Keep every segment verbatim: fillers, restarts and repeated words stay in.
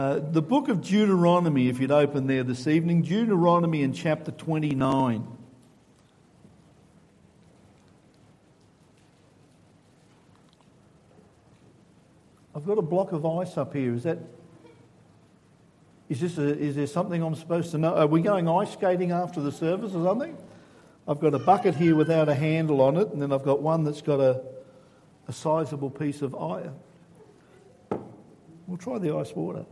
Uh, the book of Deuteronomy, if you'd open there this evening, Deuteronomy in chapter twenty-nine. I've got a block of ice up here. Is that? Is this? A, is there something I'm supposed to know? Are we going ice skating after the service or something? I've got a bucket here without a handle on it, and then I've got one that's got a a sizable piece of ice. We'll try the ice water.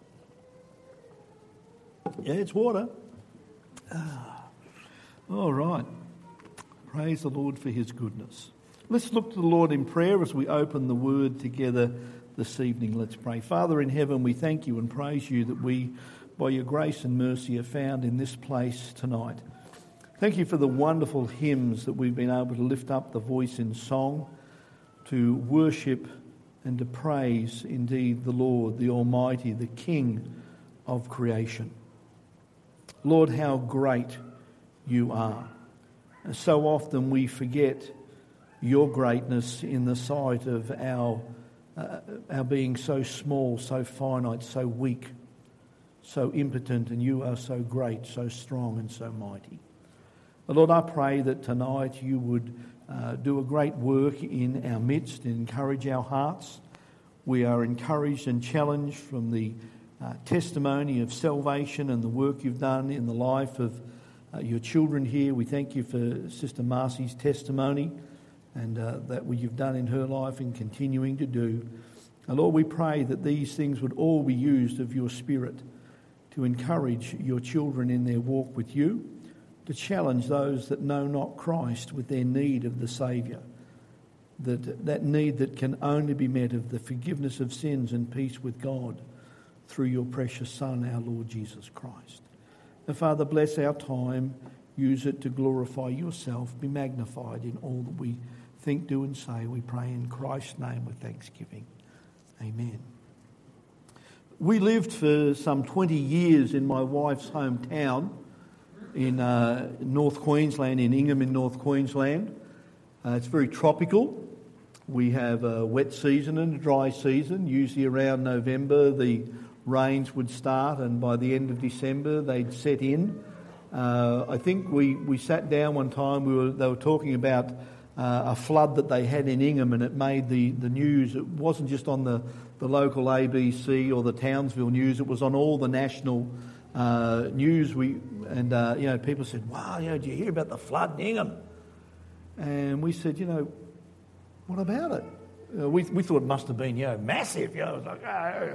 Yeah, it's water. Ah. All right. Praise the Lord for his goodness. Let's look to the Lord in prayer as we open the word together this evening. Let's pray. Father in heaven, we thank you and praise you that we, by your grace and mercy, are found in this place tonight. Thank you for the wonderful hymns that we've been able to lift up the voice in song, to worship and to praise indeed the Lord, the Almighty, the King of creation. Lord, how great you are. And so often we forget your greatness in the sight of our, uh, our being so small, so finite, so weak, so impotent, and you are so great, so strong and so mighty. But Lord, I pray that tonight you would uh, do a great work in our midst and encourage our hearts. We are encouraged and challenged from the Uh, testimony of salvation and the work you've done in the life of uh, your children here. We thank you for Sister Marcy's testimony and uh, that what you've done in her life and continuing to do. And Lord, we pray that these things would all be used of your Spirit to encourage your children in their walk with you, to challenge those that know not Christ with their need of the Saviour, that, that need that can only be met of the forgiveness of sins and peace with God through your precious Son, our Lord Jesus Christ. And Father, bless our time. Use it to glorify yourself. Be magnified in all that we think, do and say. We pray in Christ's name with thanksgiving. Amen. We lived for some twenty years in my wife's hometown in uh, North Queensland, in Ingham in North Queensland. Uh, it's very tropical. We have a wet season and a dry season. Usually around November, the rains would start, and by the end of December they'd set in. Uh, I think we, we sat down one time, we were, they were talking about uh, a flood that they had in Ingham, and it made the, the news. It wasn't just on the, the local A B C or the Townsville news, it was on all the national uh, news. We And uh, you know, people said, wow, you know, did you hear about the flood in Ingham? And we said, you know, what about it? Uh, we we thought it must have been, you know, massive. You know, it was like, oh.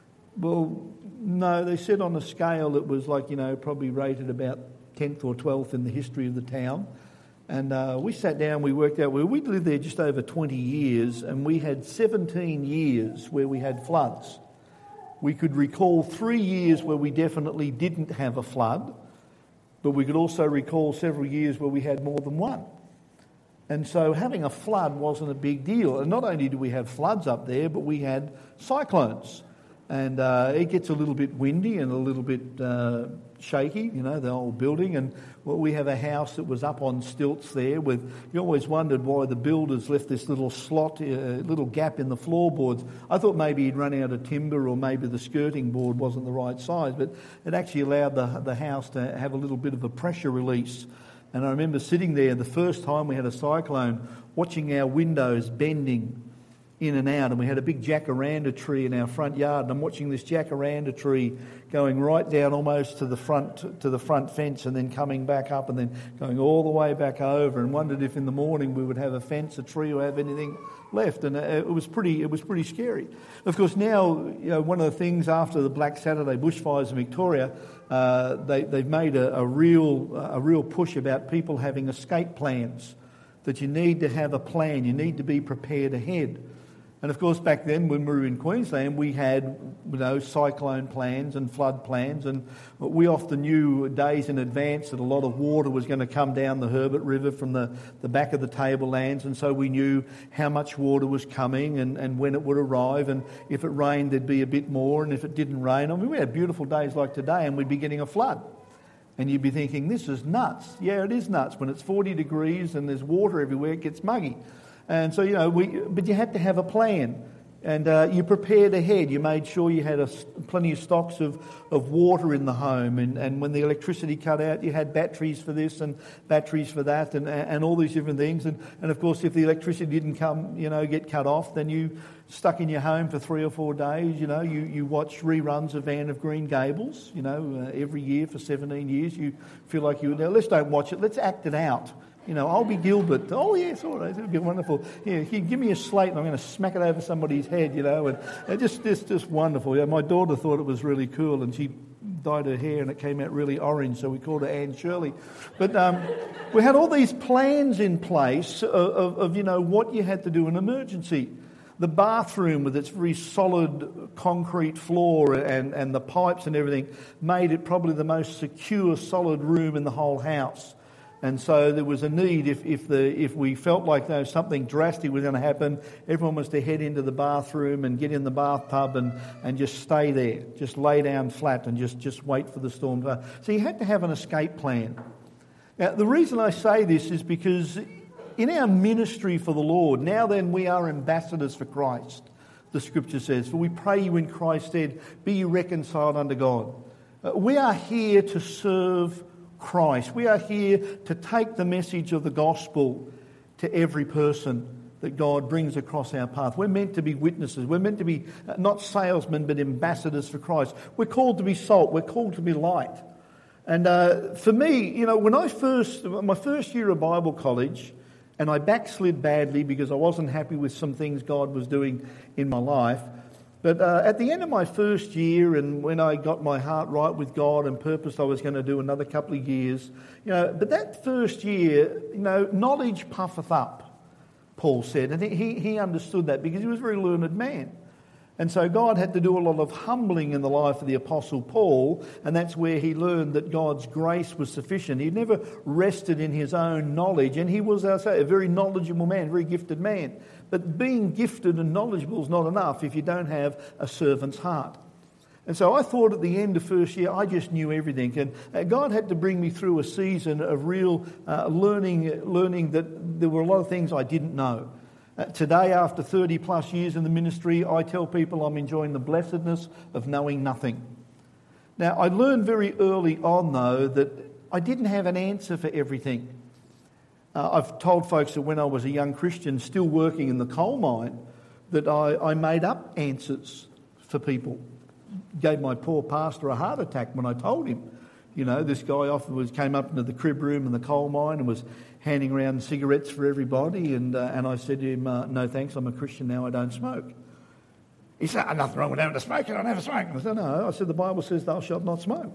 Well, no, they said on a scale it was like, you know, probably rated about tenth or twelfth in the history of the town. And uh, we sat down, we worked out, well, we'd lived there just over twenty years, and we had seventeen years where we had floods. We could recall three years where we definitely didn't have a flood, but we could also recall several years where we had more than one. And so having a flood wasn't a big deal. And not only do we have floods up there, but we had cyclones. And uh, it gets a little bit windy and a little bit uh, shaky, you know, the old building. And well, we have a house that was up on stilts there with, you always wondered why the builders left this little slot, uh, little gap in the floorboards. I thought maybe he'd run out of timber or maybe the skirting board wasn't the right size, but it actually allowed the, the house to have a little bit of a pressure release. And I remember sitting there the first time we had a cyclone, watching our windows bending in and out, and we had a big jacaranda tree in our front yard, and I'm watching this jacaranda tree going right down almost to the front to the front fence, and then coming back up, and then going all the way back over, and wondered if in the morning we would have a fence, a tree, or have anything left. And it was pretty it was pretty scary. Of course, now, you know, one of the things after the Black Saturday bushfires in Victoria, uh, they they've made a, a real a real push about people having escape plans. That you need to have a plan, you need to be prepared ahead. And of course, back then when we were in Queensland, we had, you know, cyclone plans and flood plans, and we often knew days in advance that a lot of water was going to come down the Herbert River from the, the back of the tablelands, and so we knew how much water was coming and, and when it would arrive, and if it rained there'd be a bit more, and if it didn't rain, I mean, we had beautiful days like today and we'd be getting a flood. And you'd be thinking, this is nuts. Yeah, it is nuts. When it's forty degrees and there's water everywhere, it gets muggy. And so, you know, we, but you had to have a plan. And uh, you prepared ahead. You made sure you had a, plenty of stocks of, of water in the home. And, and when the electricity cut out, you had batteries for this and batteries for that and, and all these different things. And, and of course, if the electricity didn't come, you know, get cut off, then you stuck in your home for three or four days. You know, you, you watch reruns of Anne of Green Gables, you know, uh, every year for seventeen years. You feel like you, now let's don't watch it, let's act it out. You know, I'll be Gilbert. Oh, yes, all right, it'll be wonderful. Yeah, give me a slate and I'm going to smack it over somebody's head, you know, and it just, just, just wonderful. Yeah, my daughter thought it was really cool and she dyed her hair and it came out really orange, so we called her Anne Shirley. But um, we had all these plans in place of, of, of, you know, what you had to do in an emergency. The bathroom with its very solid concrete floor and, and the pipes and everything made it probably the most secure, solid room in the whole house. And so there was a need, if if the if we felt like there was something drastic was going to happen, everyone was to head into the bathroom and get in the bathtub and, and just stay there, just lay down flat and just, just wait for the storm to. So you had to have an escape plan. Now, the reason I say this is because in our ministry for the Lord, now then we are ambassadors for Christ, the Scripture says. For we pray you in Christ's stead, be ye reconciled unto God. Uh, we are here to serve Christ. We are here to take the message of the gospel to every person that God brings across our path. We're meant to be witnesses. We're meant to be not salesmen but ambassadors for Christ. We're called to be salt. We're called to be light. And uh, for me, you know, when I first, my first year of Bible college, and I backslid badly because I wasn't happy with some things God was doing in my life. But uh, at the end of my first year, and when I got my heart right with God and purposed I was going to do another couple of years, you know, but that first year, you know, knowledge puffeth up, Paul said. And he, he understood that because he was a very learned man. And so God had to do a lot of humbling in the life of the Apostle Paul, and that's where he learned that God's grace was sufficient. He never rested in his own knowledge, and he was, I say, a very knowledgeable man, very gifted man. But being gifted and knowledgeable is not enough if you don't have a servant's heart. And so I thought at the end of first year, I just knew everything. And God had to bring me through a season of real uh, learning, learning that there were a lot of things I didn't know. Uh, today, after thirty plus years in the ministry, I tell people I'm enjoying the blessedness of knowing nothing. Now, I learned very early on, though, that I didn't have an answer for everything. Uh, I've told folks that when I was a young Christian, still working in the coal mine, that I, I made up answers for people. Gave my poor pastor a heart attack when I told him. You know, this guy afterwards came up into the crib room in the coal mine and was handing around cigarettes for everybody, and uh, and I said to him, uh, no thanks, I'm a Christian now, I don't smoke. He said, oh, nothing wrong with having a smoke, I don't have a smoke. I said, no, I said, the Bible says thou shalt not smoke.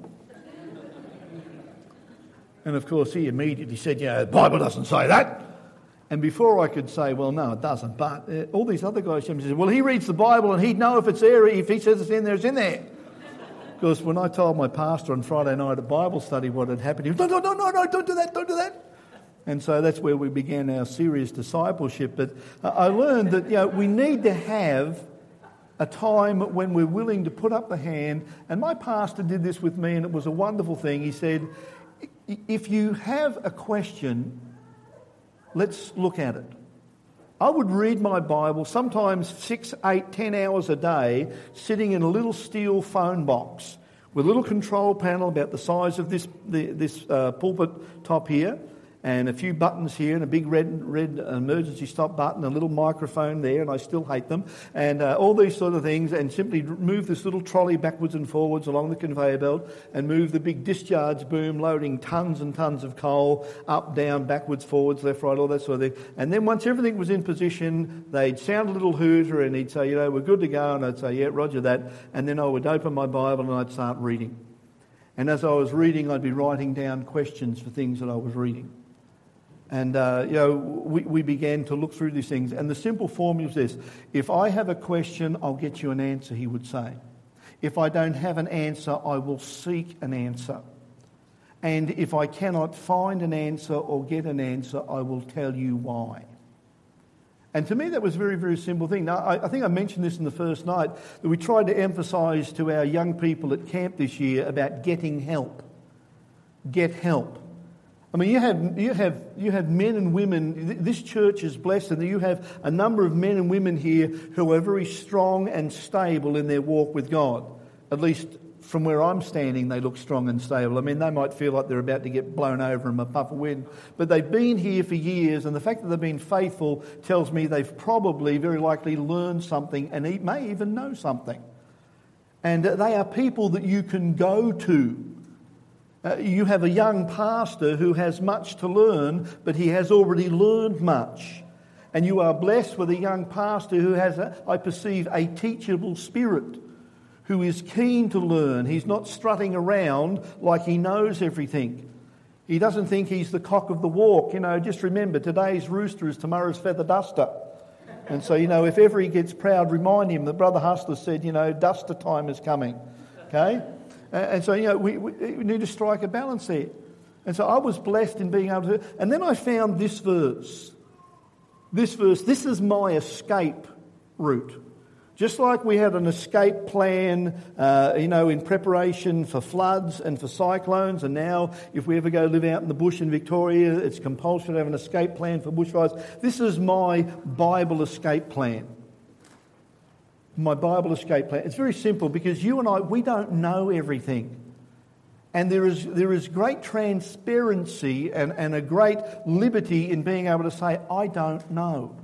And of course he immediately said, yeah, the Bible doesn't say that. And before I could say, well, no, it doesn't, but uh, all these other guys came and said, well, he reads the Bible and he'd know if it's there, if he says it's in there, it's in there. Because when I told my pastor on Friday night at Bible study what had happened, he was, no, no, no, no, no, don't do that, don't do that. And so that's where we began our serious discipleship. But I learned that, you know, we need to have a time when we're willing to put up the hand. And my pastor did this with me, and it was a wonderful thing. He said, if you have a question, let's look at it. I would read my Bible sometimes six, eight, ten hours a day, sitting in a little steel phone box with a little control panel about the size of this the, this uh, pulpit top here, and a few buttons here, and a big red red emergency stop button, a little microphone there, and I still hate them, and uh, all these sort of things, and simply move this little trolley backwards and forwards along the conveyor belt, and move the big discharge boom loading tons and tons of coal up, down, backwards, forwards, left, right, all that sort of thing. And then once everything was in position, they'd sound a little hooter, and he'd say, you know, we're good to go, and I'd say, yeah, roger that, and then I would open my Bible and I'd start reading. And as I was reading, I'd be writing down questions for things that I was reading. And, uh, you know, we, we began to look through these things. And the simple formula is this. If I have a question, I'll get you an answer, he would say. If I don't have an answer, I will seek an answer. And if I cannot find an answer or get an answer, I will tell you why. And to me, that was a very, very simple thing. Now, I, I think I mentioned this in the first night, that we tried to emphasise to our young people at camp this year about getting help. Get help. I mean, you have you have you have men and women. This church is blessed, and you have a number of men and women here who are very strong and stable in their walk with God. At least from where I'm standing, they look strong and stable. I mean, they might feel like they're about to get blown over in a puff of wind, but they've been here for years, and the fact that they've been faithful tells me they've probably, very likely, learned something, and may even know something. And they are people that you can go to. Uh, you have a young pastor who has much to learn, but he has already learned much. And you are blessed with a young pastor who has, a, I perceive, a teachable spirit, who is keen to learn. He's not strutting around like he knows everything. He doesn't think he's the cock of the walk. You know, just remember, today's rooster is tomorrow's feather duster. And so, you know, if ever he gets proud, remind him that Brother Hustler said, you know, duster time is coming. Okay? And so, you know, we, we, we need to strike a balance there. And so I was blessed in being able to... And then I found this verse. This verse, this is my escape route. Just like we had an escape plan, uh, you know, in preparation for floods and for cyclones, and now if we ever go live out in the bush in Victoria, it's compulsory to have an escape plan for bushfires. This is my Bible escape plan. My Bible escape plan. It's very simple, because you and I, we don't know everything. And there is there is great transparency and, and a great liberty in being able to say, I don't know.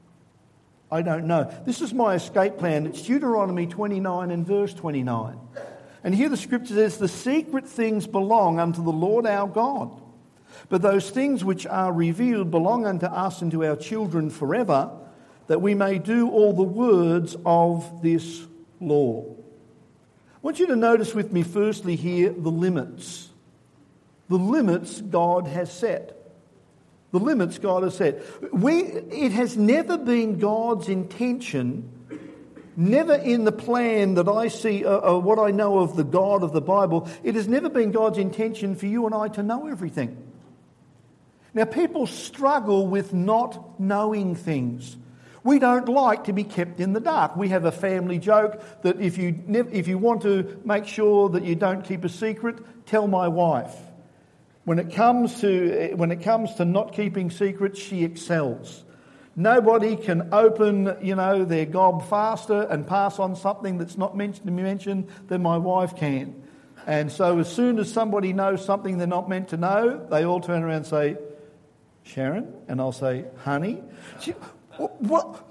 I don't know. This is my escape plan. It's Deuteronomy twenty-nine and verse twenty-nine. And here the scripture says, the secret things belong unto the Lord our God. But those things which are revealed belong unto us and to our children forever, that we may do all the words of this law. I want you to notice with me firstly here the limits. The limits God has set. The limits God has set. We, it has never been God's intention, never in the plan that I see, uh, uh, what I know of the God of the Bible, it has never been God's intention for you and I to know everything. Now, people struggle with not knowing things. We don't like to be kept in the dark. We have a family joke that if you if you want to make sure that you don't keep a secret, tell my wife. When it comes to when it comes to not keeping secrets, she excels. Nobody can open, you know, their gob faster and pass on something that's not meant to be mentioned than my wife can. And so as soon as somebody knows something they're not meant to know, they all turn around and say, Sharon, and I'll say, honey. She, what?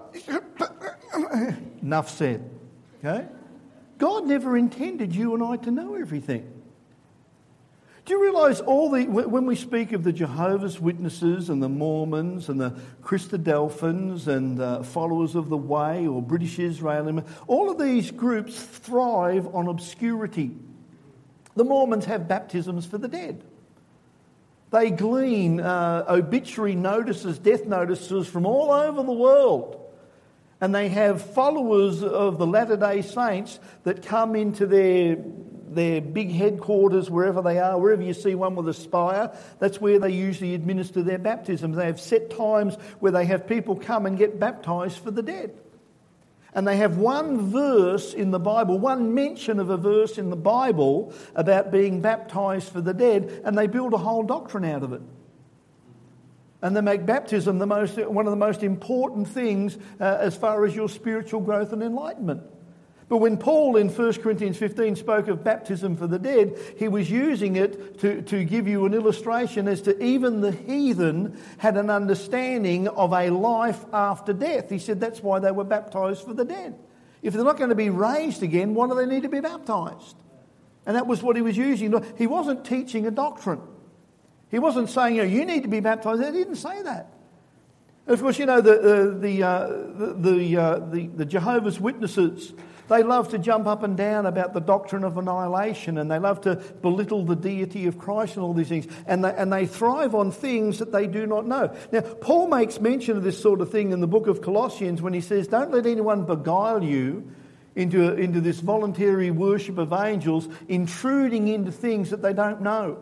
Enough said. Okay? God never intended you and I to know everything. Do you realise all the when we speak of the Jehovah's Witnesses and the Mormons and the Christadelphans and uh, followers of the Way or British Israel, all of these groups thrive on obscurity. The Mormons have baptisms for the dead. They glean uh, obituary notices, death notices from all over the world. And they have followers of the Latter-day Saints that come into their, their big headquarters, wherever they are, wherever you see one with a spire, that's where they usually administer their baptisms. They have set times where they have people come and get baptised for the dead. And they have one verse in the Bible, one mention of a verse in the Bible about being baptised for the dead, and they build a whole doctrine out of it. And they make baptism the most, one of the most important things uh, as far as your spiritual growth and enlightenment. But when Paul in First Corinthians fifteen spoke of baptism for the dead, he was using it to, to give you an illustration as to even the heathen had an understanding of a life after death. He said that's why they were baptised for the dead. If they're not going to be raised again, why do they need to be baptised? And that was what he was using. He wasn't teaching a doctrine. He wasn't saying, you know, you need to be baptised. He didn't say that. Of course, you know, the uh, the, uh, the, the, uh, the the Jehovah's Witnesses, they love to jump up and down about the doctrine of annihilation, and they love to belittle the deity of Christ and all these things. And they, and they thrive on things that they do not know. Now, Paul makes mention of this sort of thing in the book of Colossians when he says, don't let anyone beguile you into, into this voluntary worship of angels, intruding into things that they don't know.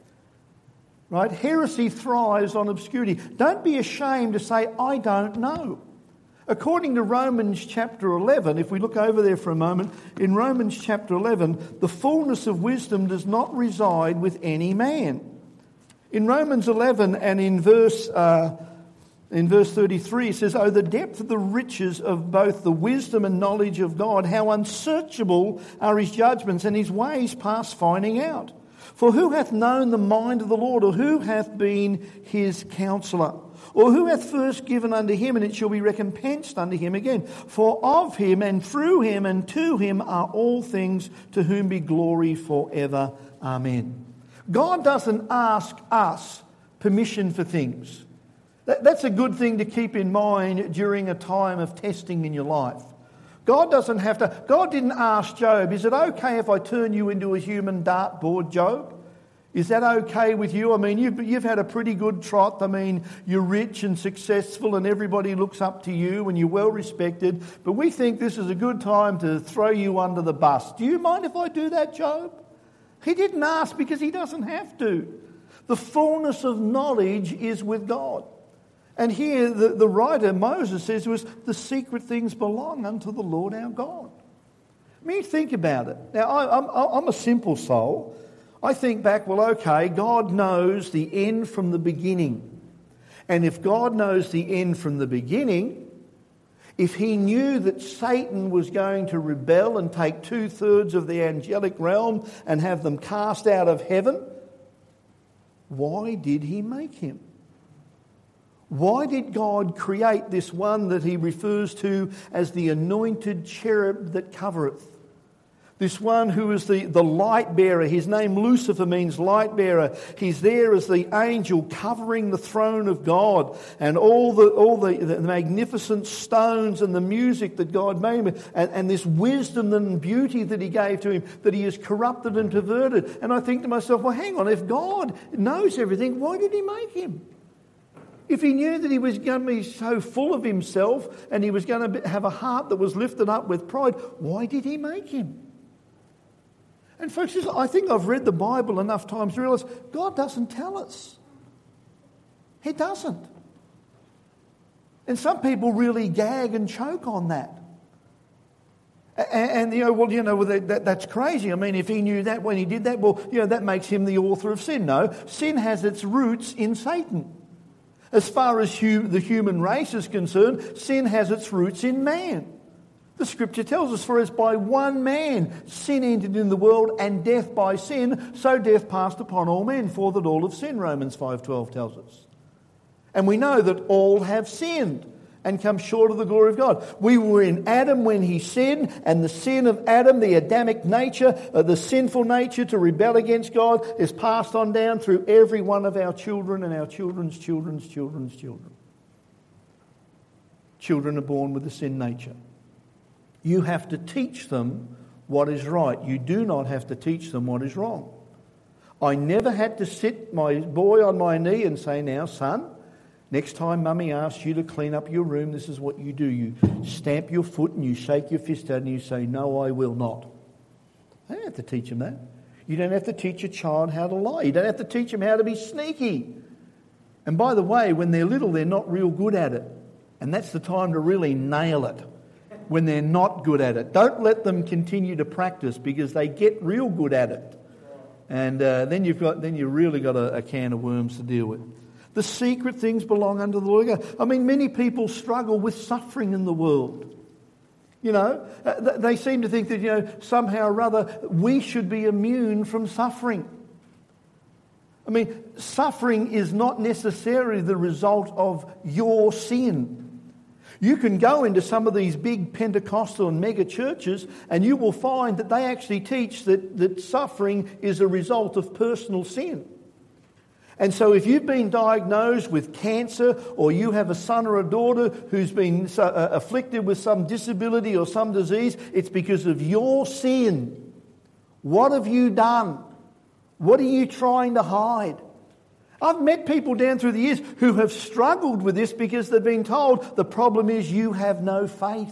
Right? Heresy thrives on obscurity. Don't be ashamed to say, I don't know. According to Romans chapter eleven, if we look over there for a moment, in Romans chapter eleven, the fullness of wisdom does not reside with any man. In Romans eleven and in verse uh, in verse thirty-three, it says, "Oh, the depth of the riches of both the wisdom and knowledge of God, how unsearchable are his judgments and his ways past finding out. For who hath known the mind of the Lord, or who hath been his counsellor? Or who hath first given unto him, and it shall be recompensed unto him again? For of him and through him and to him are all things, to whom be glory forever. Amen." God doesn't ask us permission for things. That, that's a good thing to keep in mind during a time of testing in your life. God doesn't have to... God didn't ask Job, "Is it okay if I turn you into a human dartboard, Job? Is that okay with you? I mean, you've, you've had a pretty good trot. I mean, you're rich and successful and everybody looks up to you and you're well respected. But we think this is a good time to throw you under the bus. Do you mind if I do that, Job?" He didn't ask because he doesn't have to. The fullness of knowledge is with God. And here the, the writer, Moses, says to us, the secret things belong unto the Lord our God. I mean, think about it. Now, I, I'm, I'm a simple soul. I think back, well, okay, God knows the end from the beginning. And if God knows the end from the beginning, if he knew that Satan was going to rebel and take two-thirds of the angelic realm and have them cast out of heaven, why did he make him? Why did God create this one that he refers to as the anointed cherub that covereth? This one who is the, the light bearer. His name Lucifer means light bearer. He's there as the angel covering the throne of God, and all the all the, the magnificent stones and the music that God made him, and, and this wisdom and beauty that he gave to him, that he has corrupted and perverted. And I think to myself, well, hang on, if God knows everything, why did he make him? If he knew that he was going to be so full of himself and he was going to have a heart that was lifted up with pride, why did he make him? And folks, I think I've read the Bible enough times to realise God doesn't tell us. He doesn't. And some people really gag and choke on that. And, and you know, well, you know, well, that, that's crazy. I mean, if he knew that when he did that, well, you know, that makes him the author of sin. No, sin has its roots in Satan. As far as hu- the human race is concerned, sin has its roots in man. The scripture tells us, "For as by one man sin entered in the world, and death by sin, so death passed upon all men, for that all have sinned," Romans five twelve tells us. And we know that all have sinned and come short of the glory of God. We were in Adam when he sinned, and the sin of Adam, the Adamic nature, uh, the sinful nature to rebel against God, is passed on down through every one of our children and our children's children's children's children. Children are born with a sin nature. You have to teach them what is right. You do not have to teach them what is wrong. I never had to sit my boy on my knee and say, "Now, son, next time Mummy asks you to clean up your room, this is what you do. You stamp your foot and you shake your fist out and you say, 'No, I will not.'" I don't have to teach them that. You don't have to teach a child how to lie. You don't have to teach them how to be sneaky. And by the way, when they're little, they're not real good at it. And that's the time to really nail it. When they're not good at it, don't let them continue to practice, because they get real good at it, and uh, then you've got then you've really got a, a can of worms to deal with. The secret things belong unto the Lord God. I mean, many people struggle with suffering in the world. You know, they seem to think that, you know, somehow or other we should be immune from suffering. I mean, suffering is not necessarily the result of your sin. You can go into some of these big Pentecostal and mega churches and you will find that they actually teach that, that suffering is a result of personal sin. And so if you've been diagnosed with cancer, or you have a son or a daughter who's been so, uh, afflicted with some disability or some disease, it's because of your sin. What have you done? What are you trying to hide? I've met people down through the years who have struggled with this because they've been told the problem is you have no faith.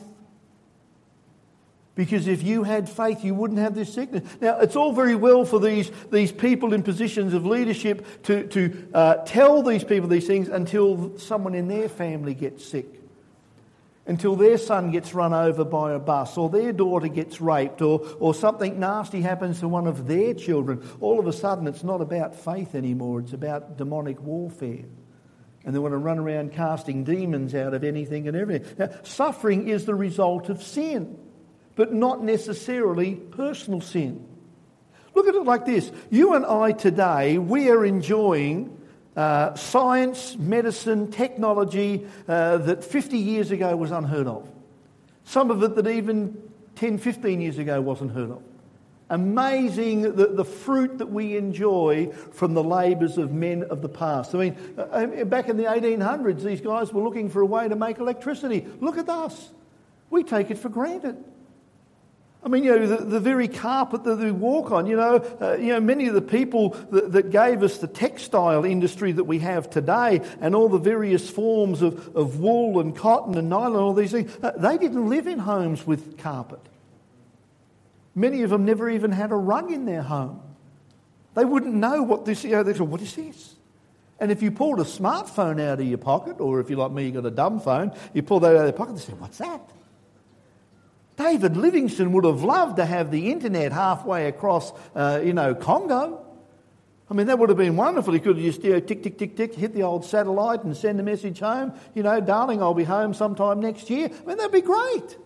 Because if you had faith, you wouldn't have this sickness. Now, it's all very well for these, these people in positions of leadership to, to uh, tell these people these things until someone in their family gets sick. until their son gets run over by a bus, or their daughter gets raped, or, or something nasty happens to one of their children. All of a sudden it's not about faith anymore, it's about demonic warfare. And they want to run around casting demons out of anything and everything. Now, suffering is the result of sin, but not necessarily personal sin. Look at it like this. You and I today, we are enjoying uh, science, medicine, technology uh, that fifty years ago was unheard of. Some of it that even ten, fifteen years ago wasn't heard of. Amazing the, the fruit that we enjoy from the labours of men of the past. I mean, uh, back in the eighteen hundreds, these guys were looking for a way to make electricity. Look at us. We take it for granted. I mean, you know, the, the very carpet that we walk on, you know, uh, you know, many of the people that, that gave us the textile industry that we have today and all the various forms of, of wool and cotton and nylon and all these things, uh, they didn't live in homes with carpet. Many of them never even had a rug in their home. They wouldn't know what this, you know, they said, what is this? And if you pulled a smartphone out of your pocket, or if you're like me, you got a dumb phone, you pull that out of your pocket and say, what's that? David Livingstone would have loved to have the internet halfway across, uh, you know, Congo. I mean, that would have been wonderful. He could have just, you know, tick, tick, tick, tick, hit the old satellite and send a message home. You know, darling, I'll be home sometime next year. I mean, that'd be great.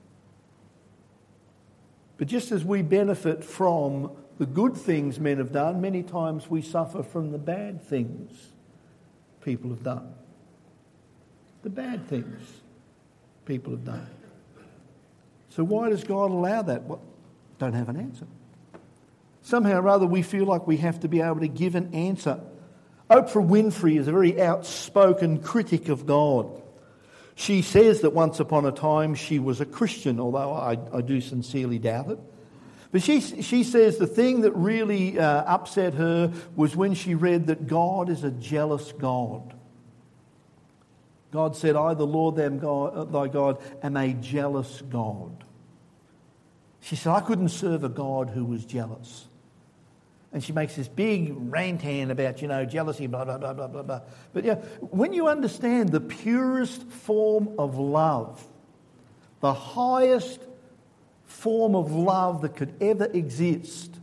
But just as we benefit from the good things men have done, many times we suffer from the bad things people have done. The bad things people have done. So why does God allow that? Well, don't have an answer. Somehow or other we feel like we have to be able to give an answer. Oprah Winfrey is a very outspoken critic of God. She says that once upon a time she was a Christian, although I, I do sincerely doubt it. But she, she says the thing that really uh, upset her was when she read that God is a jealous God. God said, I, the Lord thy God, thy God, am a jealous God. She said, I couldn't serve a God who was jealous. And she makes this big rantan about, you know, jealousy, blah, blah, blah, blah, blah, blah. But yeah, when you understand the purest form of love, the highest form of love that could ever exist,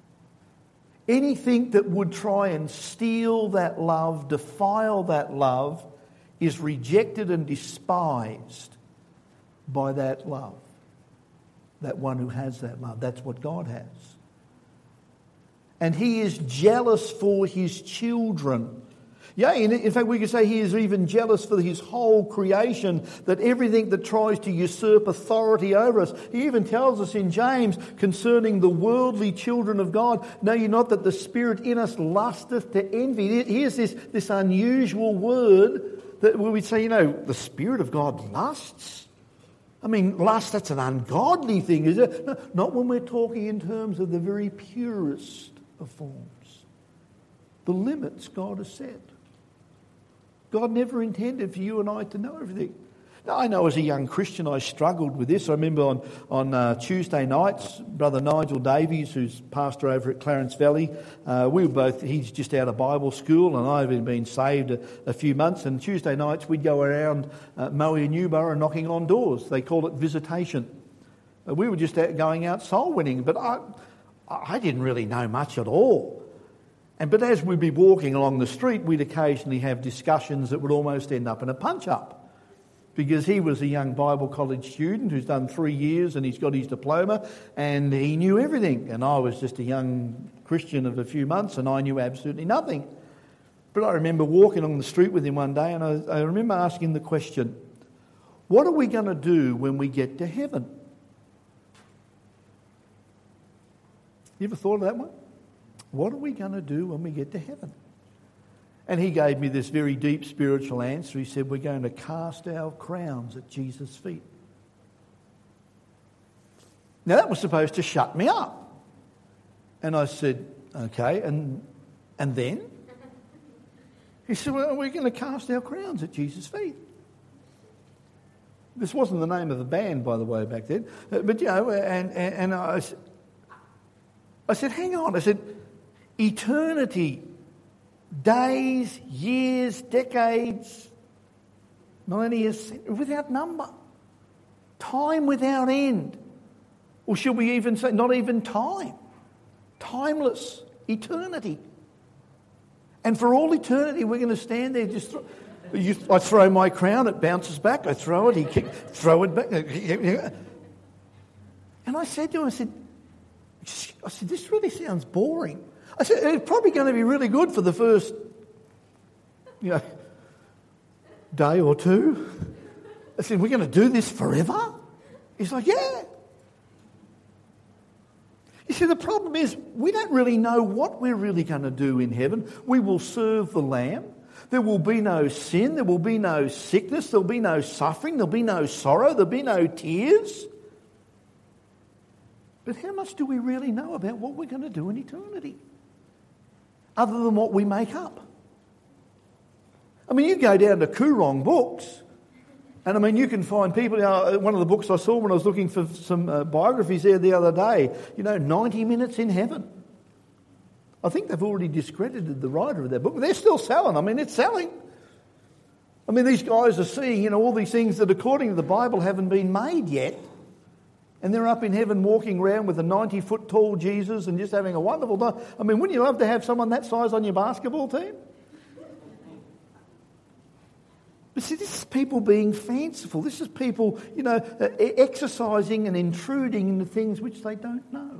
anything that would try and steal that love, defile that love, is rejected and despised by that love. That one who has that love. That's what God has. And he is jealous for his children. Yeah, in fact, we could say he is even jealous for his whole creation, that everything that tries to usurp authority over us. He even tells us in James concerning the worldly children of God, know ye not that the spirit in us lusteth to envy. Here's this, this unusual word that we say, you know, the Spirit of God lusts. I mean, lust, that's an ungodly thing, is it? No, not when we're talking in terms of the very purest of forms. The limits God has set. God never intended for you and I to know everything. Now, I know as a young Christian I struggled with this. I remember on, on uh, Tuesday nights, Brother Nigel Davies, who's pastor over at Clarence Valley, uh, we were both, he's just out of Bible school and I've been saved a, a few months, and Tuesday nights we'd go around uh, Moe and Newborough knocking on doors. They call it visitation. Uh, we were just out, going out soul winning, but I, I didn't really know much at all. And But as we'd be walking along the street, we'd occasionally have discussions that would almost end up in a punch-up. Because he was a young Bible college student who's done three years and he's got his diploma and he knew everything. And I was just a young Christian of a few months and I knew absolutely nothing. But I remember walking on the street with him one day and I, I remember asking the question, what are we going to do when we get to heaven? You ever thought of that one? What are we going to do when we get to heaven? And he gave me this very deep spiritual answer. He said, we're going to cast our crowns at Jesus' feet. Now that was supposed to shut me up. And I said, okay, and and then? He said, well, we're going to cast our crowns at Jesus' feet. This wasn't the name of the band, by the way, back then. But, you know, and, and, and I, I said, hang on. I said, eternity, days, years, decades, millennia, without number. Time without end. Or should we even say not even time? Timeless. Eternity. And for all eternity we're going to stand there just... Th- you, I throw my crown, it bounces back. I throw it, he kick, throw it back. And I said to him, I said, I said, this really sounds boring. I said, it's probably going to be really good for the first, you know, day or two. I said, we're going to do this forever? He's like, yeah. You see, the problem is we don't really know what we're really going to do in heaven. We will serve the Lamb. There will be no sin. There will be no sickness. There will be no suffering. There will be no sorrow. There will be no tears. But how much do we really know about what we're going to do in eternity? Other than what we make up. I mean, you go down to Koorong Books, and I mean, you can find people, you know, one of the books I saw when I was looking for some uh, biographies there the other day, you know, ninety minutes in heaven. I think they've already discredited the writer of that book, but they're still selling. I mean, it's selling. I mean, these guys are seeing, you know, all these things that according to the Bible haven't been made yet. And they're up in heaven walking around with a ninety-foot tall Jesus and just having a wonderful time. I mean, wouldn't you love to have someone that size on your basketball team? But see, this is people being fanciful. This is people, you know, exercising and intruding into things which they don't know.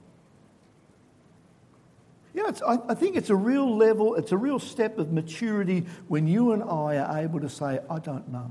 Yeah, it's, I, I think it's a real level, it's a real step of maturity when you and I are able to say, I don't know.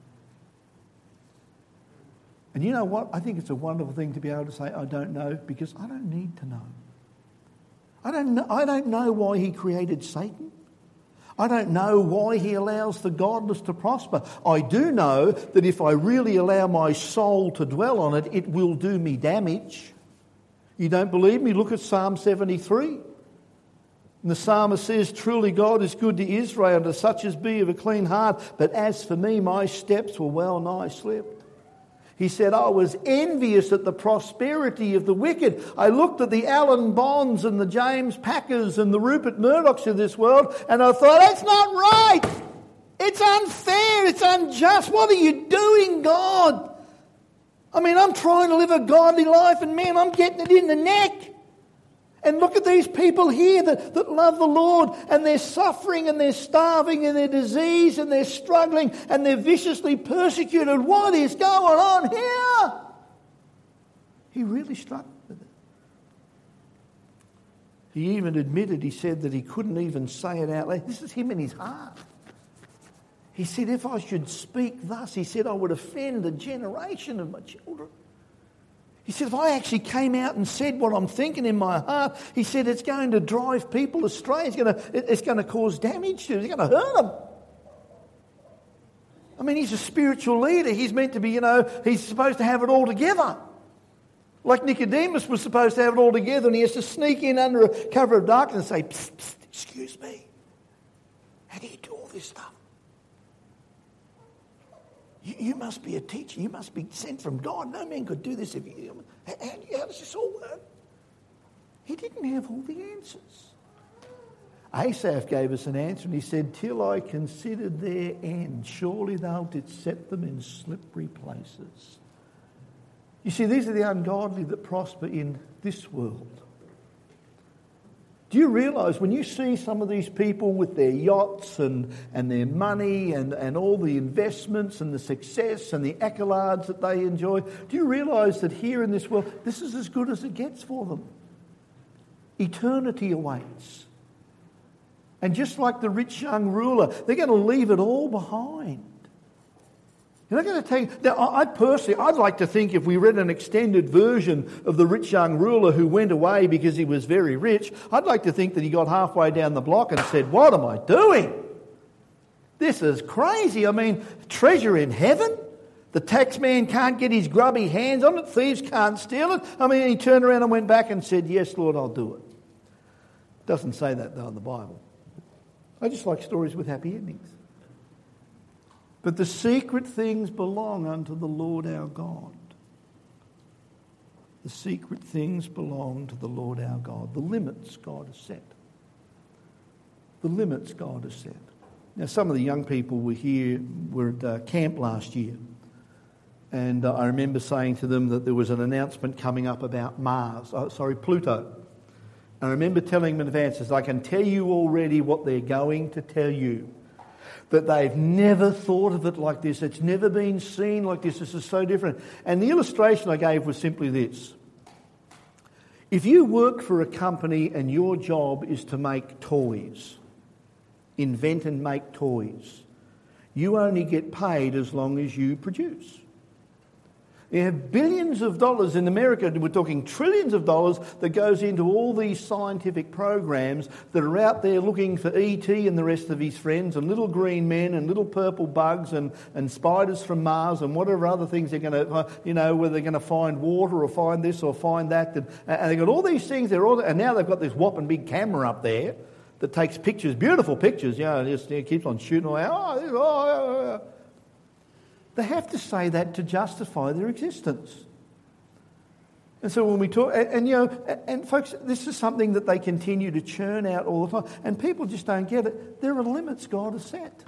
And you know what? I think it's a wonderful thing to be able to say, I don't know, because I don't need to know. I don't know, I don't know why he created Satan. I don't know why he allows the godless to prosper. I do know that if I really allow my soul to dwell on it, it will do me damage. You don't believe me? Look at Psalm seventy-three. And the psalmist says, truly God is good to Israel, to such as be of a clean heart. But as for me, my steps were well nigh slipped. He said, I was envious at the prosperity of the wicked. I looked at the Alan Bonds and the James Packers and the Rupert Murdochs of this world, and I thought, that's not right. It's unfair. It's unjust. What are you doing, God? I mean, I'm trying to live a godly life, and man, I'm getting it in the neck. And look at these people here that, that love the Lord, and they're suffering and they're starving and they're diseased and they're struggling and they're viciously persecuted. What is going on here? He really struggled with it. He even admitted, he said that he couldn't even say it out loud. This is him in his heart. He said, if I should speak thus, he said, I would offend a generation of my children. He said, if I actually came out and said what I'm thinking in my heart, he said, it's going to drive people astray. It's going to, it's going to cause damage to them. It's going to hurt them. I mean, he's a spiritual leader. He's meant to be, you know, he's supposed to have it all together. Like Nicodemus was supposed to have it all together, and he has to sneak in under a cover of darkness and say, psst, psst, excuse me, how do you do all this stuff? You, you must be a teacher. You must be sent from God. No man could do this if you... How, how does this all work? He didn't have all the answers. Asaph gave us an answer, and he said, till I considered their end, surely thou didst set them in slippery places. You see, these are the ungodly that prosper in this world. Do you realise when you see some of these people with their yachts and, and their money and, and all the investments and the success and the accolades that they enjoy, do you realise that here in this world, this is as good as it gets for them? Eternity awaits. And just like the rich young ruler, they're going to leave it all behind. You're not going to take... Now, I personally, I'd like to think if we read an extended version of the rich young ruler who went away because he was very rich, I'd like to think that he got halfway down the block and said, what am I doing? This is crazy. I mean, treasure in heaven? The tax man can't get his grubby hands on it. Thieves can't steal it. I mean, he turned around and went back and said, yes, Lord, I'll do it. Doesn't say that, though, in the Bible. I just like stories with happy endings. But the secret things belong unto the Lord our God. The secret things belong to the Lord our God. The limits God has set. The limits God has set. Now, some of the young people were here, were at uh, camp last year. And uh, I remember saying to them that there was an announcement coming up about Mars, oh, sorry, Pluto. And I remember telling them in advance, as I can tell you already what they're going to tell you, that they've never thought of it like this. It's never been seen like this. This is so different. And the illustration I gave was simply this. If you work for a company and your job is to make toys, invent and make toys, you only get paid as long as you produce. You have billions of dollars in America, we're talking trillions of dollars, that goes into all these scientific programs that are out there looking for E T and the rest of his friends and little green men and little purple bugs and, and spiders from Mars and whatever other things they're going to, you know, whether they're going to find water or find this or find that. And, and they've got all these things, they're all, and now they've got this whopping big camera up there that takes pictures, beautiful pictures, you know, and just, it keeps on shooting away. Oh, oh, oh, oh. They have to say that to justify their existence. And so when we talk, and, and you know, and, and folks, this is something that they continue to churn out all the time, and people just don't get it. There are limits God has set.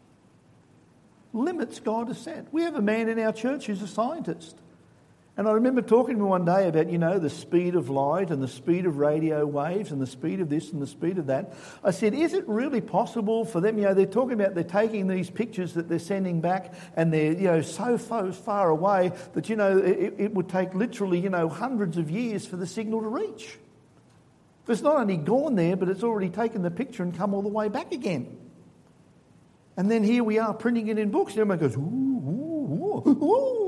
Limits God has set. We have a man in our church who's a scientist. And I remember talking to him one day about, you know, the speed of light and the speed of radio waves and the speed of this and the speed of that. I said, is it really possible for them, you know, they're talking about they're taking these pictures that they're sending back and they're, you know, so far, far away that, you know, it, it would take literally, you know, hundreds of years for the signal to reach. It's not only gone there, but it's already taken the picture and come all the way back again. And then here we are printing it in books and everyone goes, ooh, ooh, ooh, ooh.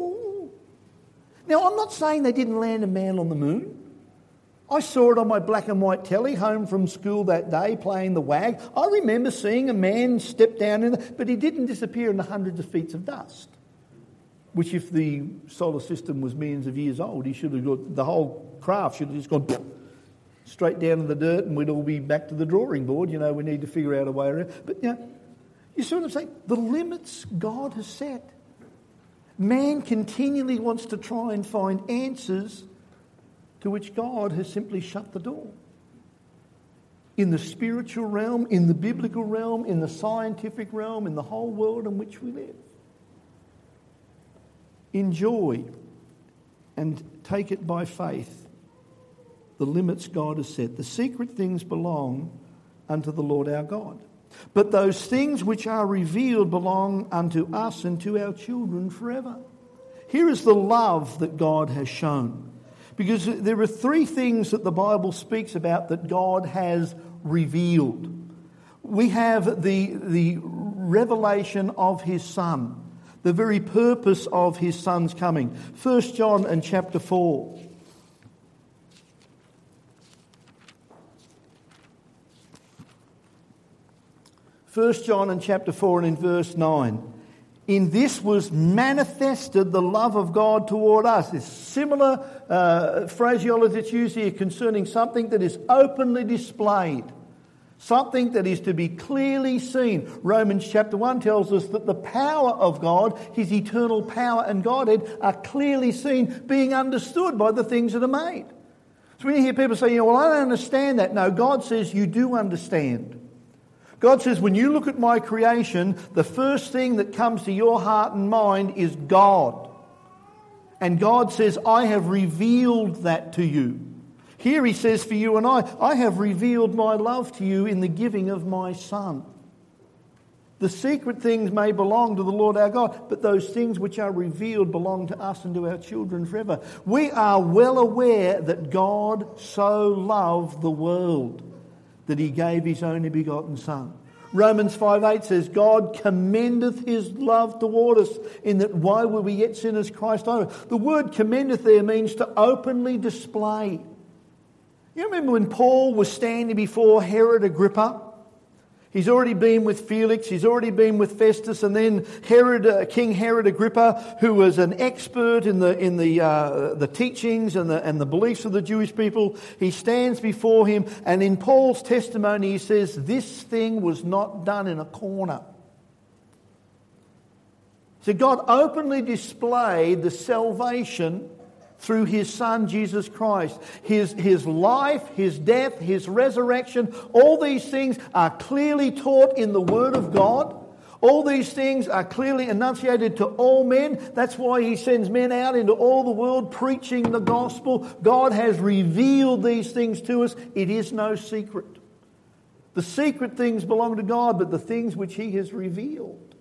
Now, I'm not saying they didn't land a man on the moon. I saw it on my black and white telly home from school that day playing the wag. I remember seeing a man step down in the, but he didn't disappear in the hundreds of feet of dust, which if the solar system was millions of years old, he should have got, the whole craft should have just gone straight down in the dirt and we'd all be back to the drawing board. You know, we need to figure out a way around. But, you know, you see what I'm saying? The limits God has set. Man continually wants to try and find answers to which God has simply shut the door. In the spiritual realm, in the biblical realm, in the scientific realm, in the whole world in which we live. Enjoy and take it by faith the limits God has set. The secret things belong unto the Lord our God. But those things which are revealed belong unto us and to our children forever. Here is the love that God has shown. Because there are three things that the Bible speaks about that God has revealed. We have the, the revelation of his Son, the very purpose of his Son's coming. First John and chapter four. First John and chapter four and in verse nine. In this was manifested the love of God toward us. This similar uh, phraseology that's used here concerning something that is openly displayed. Something that is to be clearly seen. Romans chapter one tells us that the power of God, his eternal power and Godhead, are clearly seen, being understood by the things that are made. So when you hear people say, you know, well, I don't understand that. No, God says you do understand. God says, when you look at my creation, the first thing that comes to your heart and mind is God. And God says, I have revealed that to you. Here he says for you and I, I have revealed my love to you in the giving of my Son. The secret things may belong to the Lord our God, but those things which are revealed belong to us and to our children forever. We are well aware that God so loved the world that he gave his only begotten Son. Romans five eight says, God commendeth his love toward us in that while we were yet sinners, Christ died. The word commendeth there means to openly display. You remember when Paul was standing before Herod Agrippa? He's already been with Felix, he's already been with Festus, and then Herod, uh, King Herod Agrippa, who was an expert in the in the uh, the teachings and the and the beliefs of the Jewish people, he stands before him, and in Paul's testimony he says, "This thing was not done in a corner." So God openly displayed the salvation through his Son, Jesus Christ. His, his life, his death, his resurrection, all these things are clearly taught in the Word of God. All these things are clearly enunciated to all men. That's why he sends men out into all the world preaching the gospel. God has revealed these things to us. It is no secret. The secret things belong to God, but the things which he has revealed.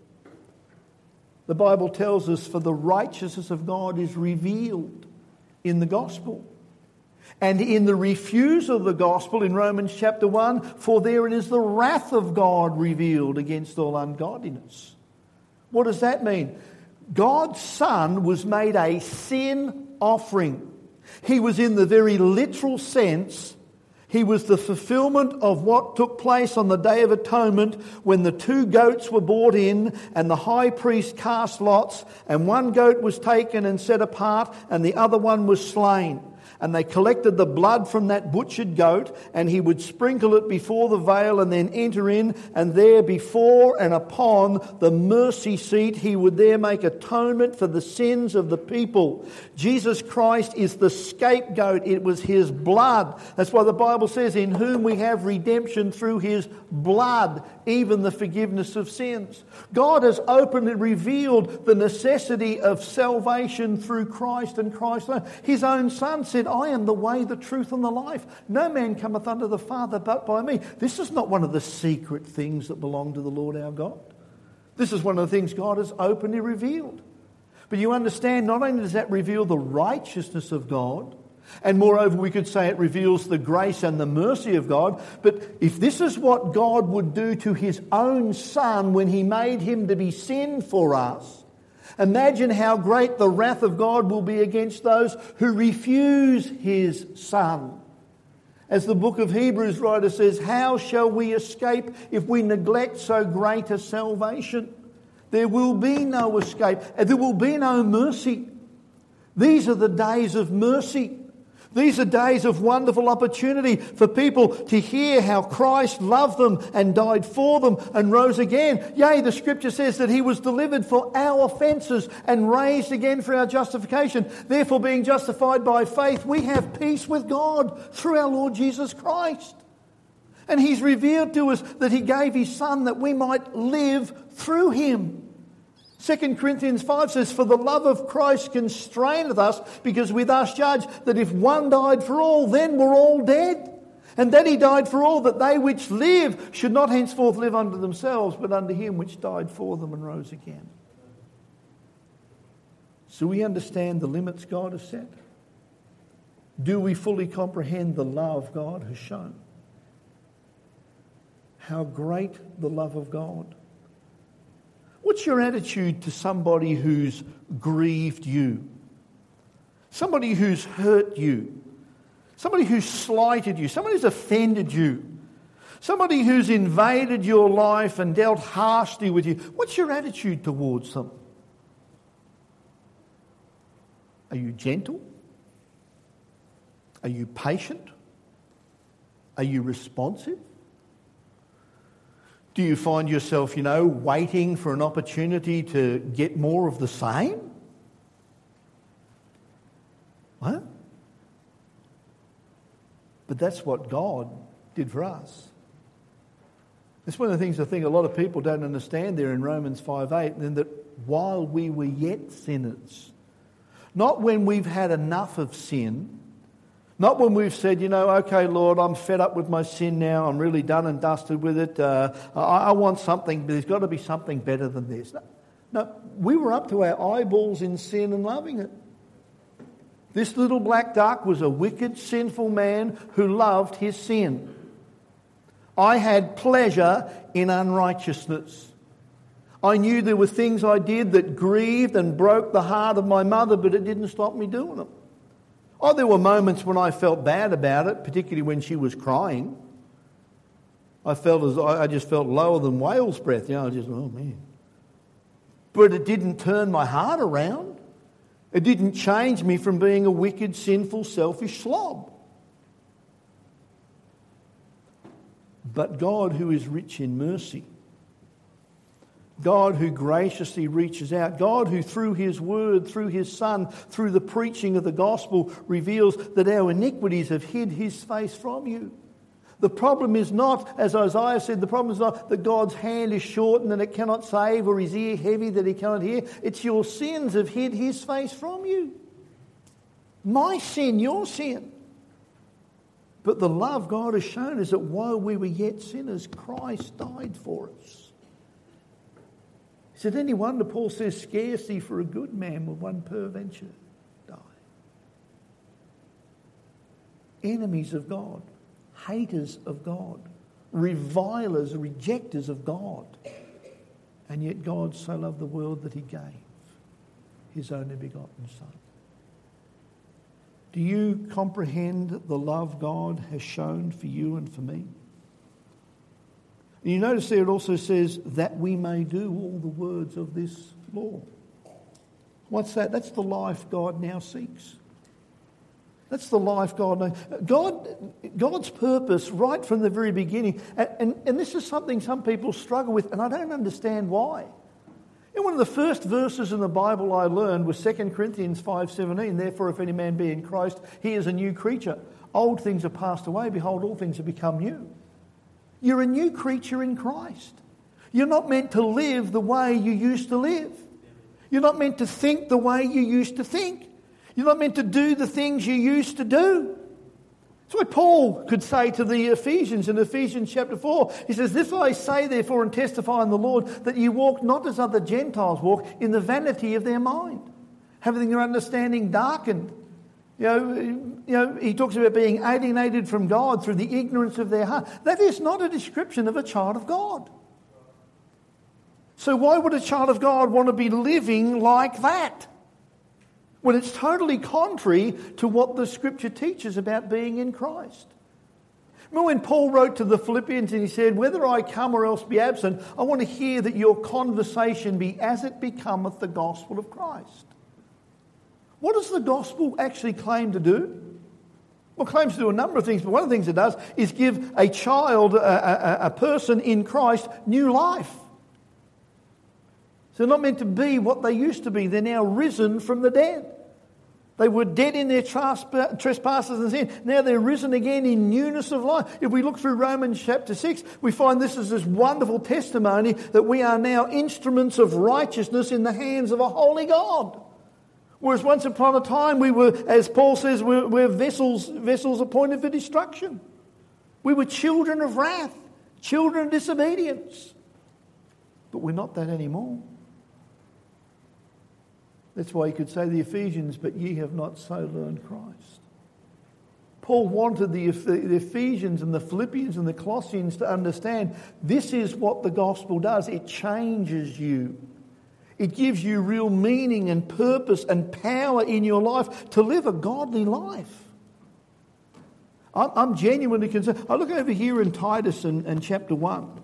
The Bible tells us, for the righteousness of God is revealed in the gospel. And in the refusal of the gospel in Romans chapter one, for therein is the wrath of God revealed against all ungodliness. What does that mean? God's Son was made a sin offering. He was, in the very literal sense, he was the fulfillment of what took place on the Day of Atonement when the two goats were brought in and the high priest cast lots, and one goat was taken and set apart and the other one was slain. And they collected the blood from that butchered goat, and he would sprinkle it before the veil and then enter in, and there before and upon the mercy seat he would there make atonement for the sins of the people. Jesus Christ is the scapegoat. It was his blood. That's why the Bible says, in whom we have redemption through his blood, even the forgiveness of sins. God has openly revealed the necessity of salvation through Christ and Christ alone. His own Son said, I am the way, the truth and the life. No man cometh unto the Father but by me. This is not one of the secret things that belong to the Lord our God. This is one of the things God has openly revealed. But you understand, not only does that reveal the righteousness of God, and moreover we could say it reveals the grace and the mercy of God, but if this is what God would do to his own Son when he made him to be sin for us, imagine how great the wrath of God will be against those who refuse his Son. As the book of Hebrews writer says, how shall we escape if we neglect so great a salvation? There will be no escape, and there will be no mercy. These are the days of mercy. These are days of wonderful opportunity for people to hear how Christ loved them and died for them and rose again. Yea, the scripture says that he was delivered for our offences and raised again for our justification. Therefore, being justified by faith, we have peace with God through our Lord Jesus Christ. And he's revealed to us that he gave his Son that we might live through him. Second Corinthians five says, for the love of Christ constraineth us, because we thus judge that if one died for all, then we're all dead. And that he died for all, that they which live should not henceforth live unto themselves, but unto him which died for them and rose again. So we understand the limits God has set. Do we fully comprehend the love God has shown? How great the love of God. What's your attitude to somebody who's grieved you? Somebody who's hurt you? Somebody who's slighted you? Somebody who's offended you? Somebody who's invaded your life and dealt harshly with you? What's your attitude towards them? Are you gentle? Are you patient? Are you responsive? Do you find yourself, you know, waiting for an opportunity to get more of the same? What? But that's what God did for us. That's one of the things I think a lot of people don't understand there in Romans five eight, and that while we were yet sinners, not when we've had enough of sin, not when we've said, you know, okay, Lord, I'm fed up with my sin now. I'm really done and dusted with it. Uh, I, I want something, but there's got to be something better than this. No, no, we were up to our eyeballs in sin and loving it. This little black duck was a wicked, sinful man who loved his sin. I had pleasure in unrighteousness. I knew there were things I did that grieved and broke the heart of my mother, but it didn't stop me doing them. Oh, there were moments when I felt bad about it, particularly when she was crying. I felt as I just felt lower than whale's breath. You know, I just, oh man. But it didn't turn my heart around. It didn't change me from being a wicked, sinful, selfish slob. But God, who is rich in mercy, God who graciously reaches out, God who through his word, through his Son, through the preaching of the gospel reveals that our iniquities have hid his face from you. The problem is not, as Isaiah said, the problem is not that God's hand is shortened and it cannot save, or his ear heavy that he cannot hear. It's your sins have hid his face from you. My sin, your sin. But the love God has shown is that while we were yet sinners, Christ died for us. Is it any wonder Paul says, scarcely for a good man will one peradventure die? Enemies of God, haters of God, revilers, rejectors of God. And yet God so loved the world that he gave his only begotten Son. Do you comprehend the love God has shown for you and for me? And you notice there it also says that we may do all the words of this law. What's that? That's the life God now seeks. That's the life God... God God's purpose right from the very beginning, and, and, and this is something some people struggle with, and I don't understand why. And one of the first verses in the Bible I learned was Second Corinthians five seventeen. Therefore, if any man be in Christ, he is a new creature. Old things have passed away. Behold, all things have become new. You're a new creature in Christ. You're not meant to live the way you used to live. You're not meant to think the way you used to think. You're not meant to do the things you used to do. That's what Paul could say to the Ephesians in Ephesians chapter four. He says, "This I say therefore and testify in the Lord, that you walk not as other Gentiles walk, in the vanity of their mind, having their understanding darkened." You know, you know, he talks about being alienated from God through the ignorance of their heart. That is not a description of a child of God. So why would a child of God want to be living like that, when it's totally contrary to what the Scripture teaches about being in Christ? Remember when Paul wrote to the Philippians and he said, "Whether I come or else be absent, I want to hear that your conversation be as it becometh the gospel of Christ." What does the gospel actually claim to do? Well, it claims to do a number of things, but one of the things it does is give a child, a, a, a person in Christ, new life. So they're not meant to be what they used to be. They're now risen from the dead. They were dead in their trespasses and sin. Now they're risen again in newness of life. If we look through Romans chapter six, we find this is this wonderful testimony that we are now instruments of righteousness in the hands of a holy God. Whereas once upon a time we were, as Paul says, we're, we're vessels, vessels appointed for destruction. We were children of wrath, children of disobedience. But we're not that anymore. That's why you could say to the Ephesians, "But ye have not so learned Christ." Paul wanted the, the Ephesians and the Philippians and the Colossians to understand this is what the gospel does. It changes you. It gives you real meaning and purpose and power in your life to live a godly life. I'm, I'm genuinely concerned. I look over here in Titus and, and chapter one.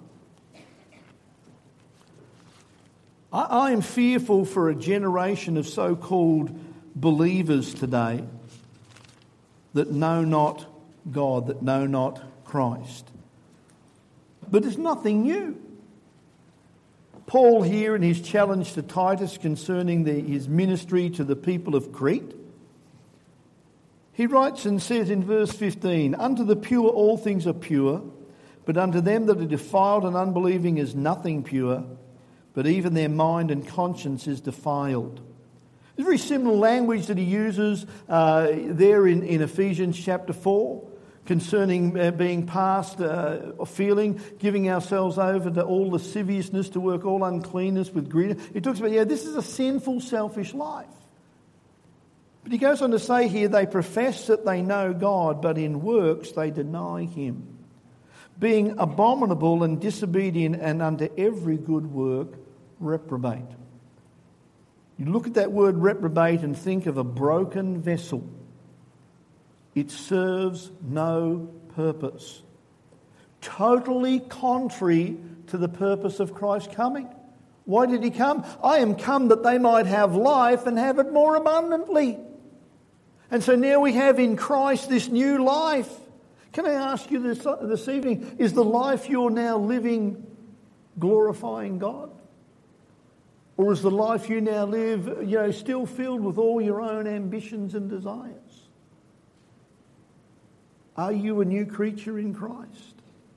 I, I am fearful for a generation of so-called believers today that know not God, that know not Christ. But it's nothing new. Paul here in his challenge to Titus concerning the, his ministry to the people of Crete, he writes and says in verse fifteen, "Unto the pure all things are pure, but unto them that are defiled and unbelieving is nothing pure, but even their mind and conscience is defiled." It's very similar language that he uses uh, there in, in Ephesians chapter four. Concerning uh, being past uh, feeling, giving ourselves over to all lasciviousness, to work all uncleanness with greed. He talks about, yeah, this is a sinful, selfish life. But he goes on to say here, they profess that they know God, but in works they deny him, being abominable and disobedient, and unto every good work reprobate. You look at that word reprobate and think of a broken vessel. It serves no purpose. Totally contrary to the purpose of Christ's coming. Why did he come? I am come that they might have life and have it more abundantly. And so now we have in Christ this new life. Can I ask you this, this evening, is the life you're now living glorifying God? Or is the life you now live, you know, still filled with all your own ambitions and desires? Are you a new creature in Christ?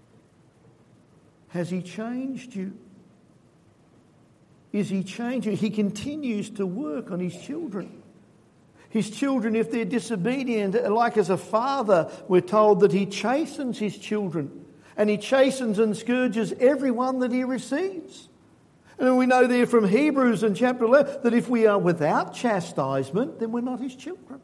Has he changed you? Is he changing? He continues to work on his children. His children, if they're disobedient, like as a father, we're told that he chastens his children. And he chastens and scourges everyone that he receives. And we know there from Hebrews in chapter eleven that if we are without chastisement, then we're not his children.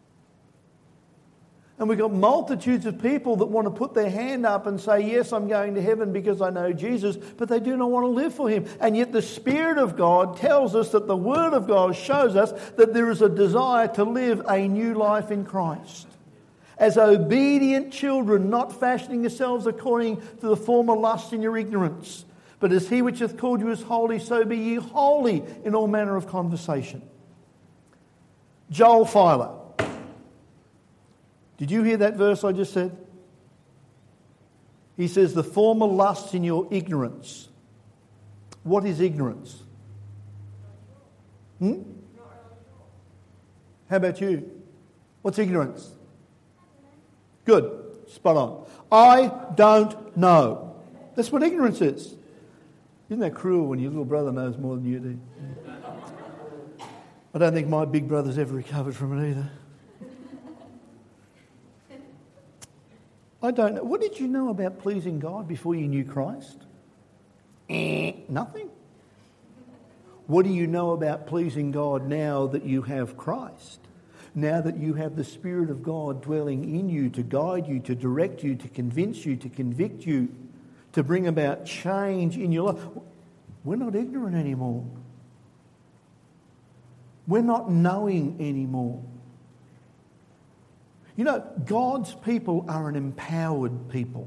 And we've got multitudes of people that want to put their hand up and say, yes, I'm going to heaven because I know Jesus, but they do not want to live for him. And yet the Spirit of God tells us that the Word of God shows us that there is a desire to live a new life in Christ. As obedient children, not fashioning yourselves according to the former lust in your ignorance, but as he which hath called you is holy, so be ye holy in all manner of conversation. Joel Filer. Did you hear that verse I just said? He says, the former lusts in your ignorance. What is ignorance? Hmm? How about you? What's ignorance? Good. Spot on. I don't know. That's what ignorance is. Isn't that cruel when your little brother knows more than you do? I don't think my big brother's ever recovered from it either. I don't know. What did you know about pleasing God before you knew Christ? Eh, nothing. What do you know about pleasing God now that you have Christ? Now that you have the Spirit of God dwelling in you to guide you, to direct you, to convince you, to convict you, to bring about change in your life. We're not ignorant anymore. We're not knowing anymore. You know, God's people are an empowered people.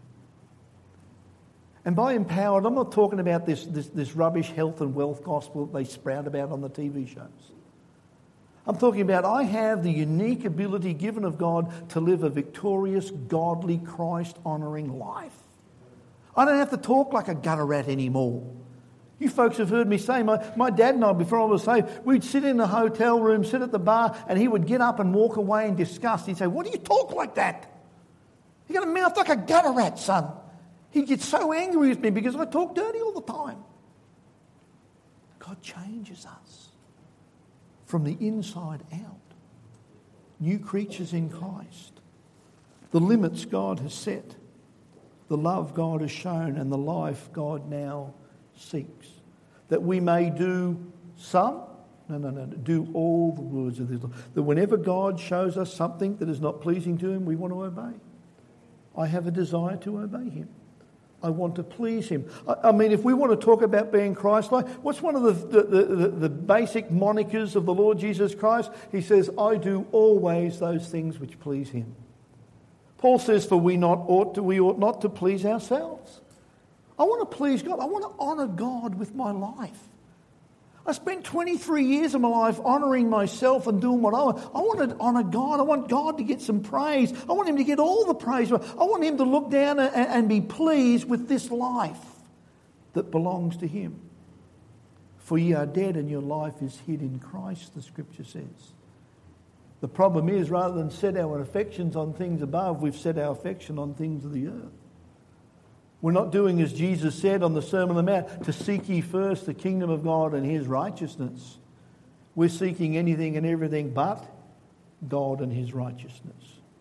And by empowered, I'm not talking about this, this, this rubbish health and wealth gospel that they sprout about on the T V shows. I'm talking about I have the unique ability given of God to live a victorious, godly, Christ-honouring life. I don't have to talk like a gutter rat anymore. You folks have heard me say, my, my dad and I, before I was saved, we'd sit in the hotel room, sit at the bar, and he would get up and walk away in disgust. He'd say, what do you talk like that? You got a mouth like a gutter rat, son. He'd get so angry with me because I talk dirty all the time. God changes us from the inside out. New creatures in Christ. The limits God has set, the love God has shown, and the life God now seeks, that we may do some, no, no, no, do all the words of this law. That whenever God shows us something that is not pleasing to him, we want to obey. I have a desire to obey him. I want to please him. I, I mean, if we want to talk about being Christ-like, what's one of the, the, the, the basic monikers of the Lord Jesus Christ? He says, I do always those things which please him. Paul says, for we not ought to, we ought not to please ourselves. I want to please God. I want to honour God with my life. I spent twenty-three years of my life honouring myself and doing what I want. I want to honour God. I want God to get some praise. I want him to get all the praise. I want him to look down and, and be pleased with this life that belongs to him. For ye are dead and your life is hid in Christ, the scripture says. The problem is, rather than set our affections on things above, we've set our affection on things of the earth. We're not doing as Jesus said on the Sermon on the Mount, to seek ye first the kingdom of God and his righteousness. We're seeking anything and everything but God and his righteousness.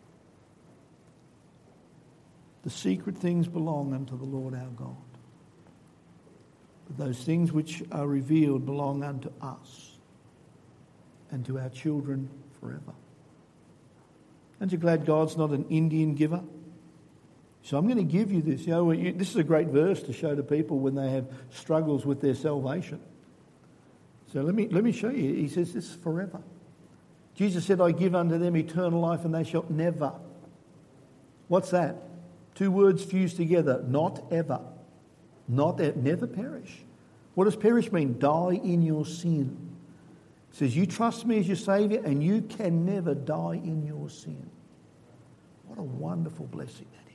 The secret things belong unto the Lord our God. But those things which are revealed belong unto us and to our children forever. Aren't you glad God's not an Indian giver? So I'm going to give you this. You know, you, this is a great verse to show to people when they have struggles with their salvation. So let me let me show you. He says this is forever. Jesus said, I give unto them eternal life and they shall never. What's that? Two words fused together. Not ever. Not ever. Never perish. What does perish mean? Die in your sin. It says you trust me as your Saviour and you can never die in your sin. What a wonderful blessing that is.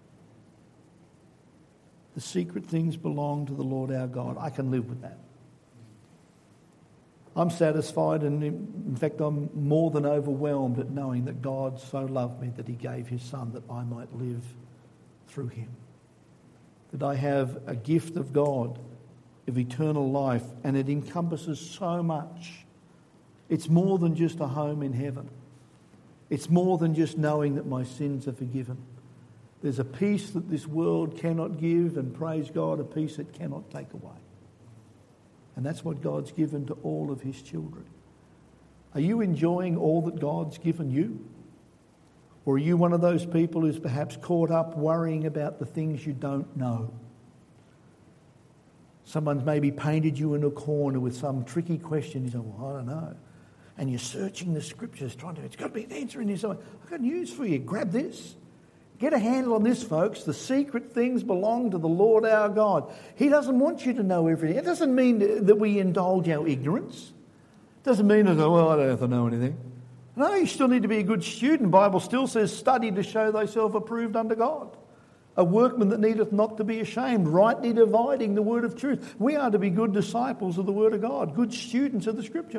The secret things belong to the Lord our God. I can live with that. I'm satisfied, and in fact I'm more than overwhelmed at knowing that God so loved me that he gave his Son that I might live through him. That I have a gift of God, of eternal life, and it encompasses so much. It's more than just a home in heaven. It's more than just knowing that my sins are forgiven. There's a peace that this world cannot give, and praise God, a peace it cannot take away. And that's what God's given to all of his children. Are you enjoying all that God's given you? Or are you one of those people who's perhaps caught up worrying about the things you don't know? Someone's maybe painted you in a corner with some tricky question. You say, well, I don't know. And you're searching the scriptures, trying to, it's got to be an answer in this. I've got news for you. Grab this. Get a handle on this, folks. The secret things belong to the Lord our God. He doesn't want you to know everything. It doesn't mean that we indulge our ignorance. It doesn't mean that, well, I don't have to know anything. No, you still need to be a good student. The Bible still says, study to show thyself approved unto God. A workman that needeth not to be ashamed, rightly dividing the word of truth. We are to be good disciples of the word of God, good students of the scripture.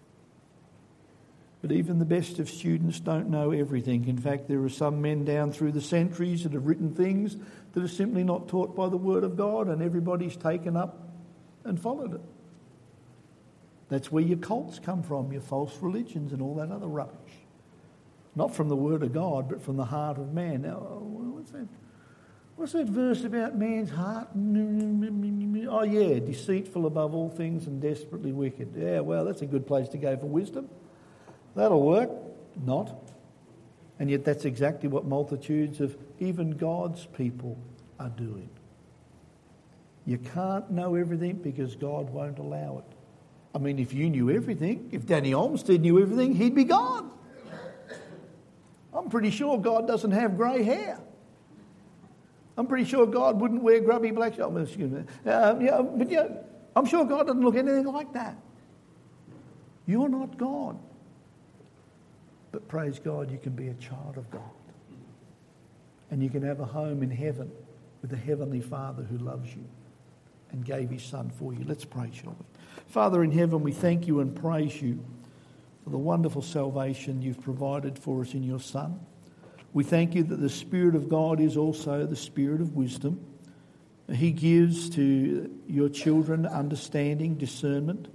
But even the best of students don't know everything. In fact, there are some men down through the centuries that have written things that are simply not taught by the Word of God, and everybody's taken up and followed it. That's where your cults come from, your false religions and all that other rubbish. Not from the Word of God, but from the heart of man. Now, what's that? What's that verse about man's heart? Oh yeah, deceitful above all things and desperately wicked. Yeah, well, that's a good place to go for wisdom. That'll work. Not. And yet that's exactly what multitudes of even God's people are doing. You can't know everything because God won't allow it. I mean, if you knew everything, if Danny Olmsted knew everything, he'd be God. I'm pretty sure God doesn't have grey hair. I'm pretty sure God wouldn't wear grubby black... Oh, excuse me. Uh, yeah, but yeah, I'm sure God doesn't look anything like that. You're not God. But praise God, you can be a child of God. And you can have a home in heaven with a heavenly Father who loves you and gave his Son for you. Let's pray, shall we? Father in heaven, we thank you and praise you for the wonderful salvation you've provided for us in your Son. We thank you that the Spirit of God is also the Spirit of wisdom. He gives to your children understanding, discernment.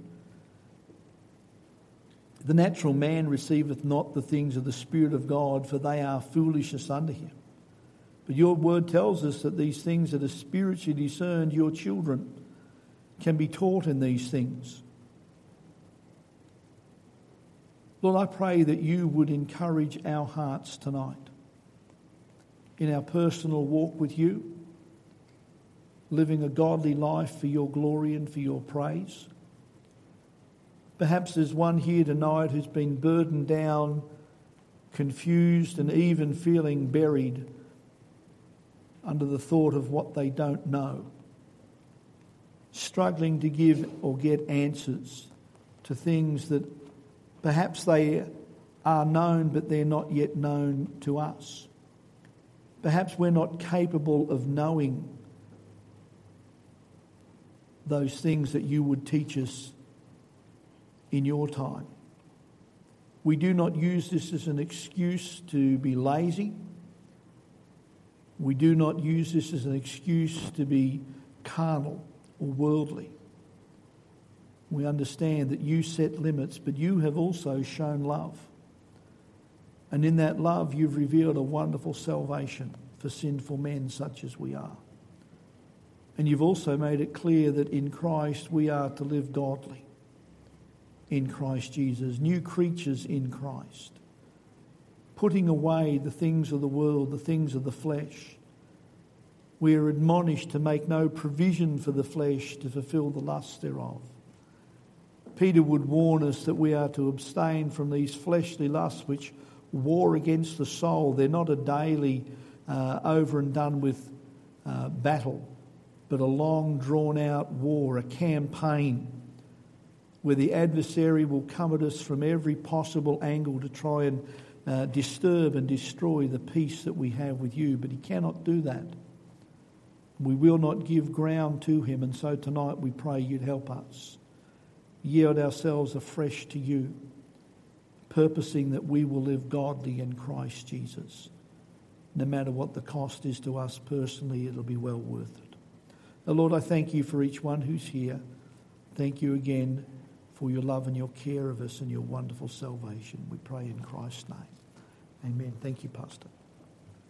The natural man receiveth not the things of the Spirit of God, for they are foolishness unto him. But your word tells us that these things that are spiritually discerned, your children, can be taught in these things. Lord, I pray that you would encourage our hearts tonight in our personal walk with you, living a godly life for your glory and for your praise. Perhaps there's one here tonight who's been burdened down, confused, and even feeling buried under the thought of what they don't know, struggling to give or get answers to things that perhaps they are known but they're not yet known to us. Perhaps we're not capable of knowing those things that you would teach us in your time. We do not use this as an excuse to be lazy. We do not use this as an excuse to be carnal or worldly. We understand that you set limits, but you have also shown love. And in that love, you've revealed a wonderful salvation for sinful men such as we are. And you've also made it clear that in Christ we are to live godly. In Christ Jesus, new creatures in Christ, putting away the things of the world, the things of the flesh. We are admonished to make no provision for the flesh to fulfill the lusts thereof. Peter would warn us that we are to abstain from these fleshly lusts which war against the soul. They're not a daily uh, over and done with uh, battle, but a long drawn out war, a campaign where the adversary will come at us from every possible angle to try and uh, disturb and destroy the peace that we have with you. But he cannot do that. We will not give ground to him, and so tonight we pray you'd help us yield ourselves afresh to you, purposing that we will live godly in Christ Jesus. No matter what the cost is to us personally, it'll be well worth it. Now, Lord, I thank you for each one who's here. Thank you again for your love and your care of us and your wonderful salvation. We pray in Christ's name. Amen. Thank you, Pastor.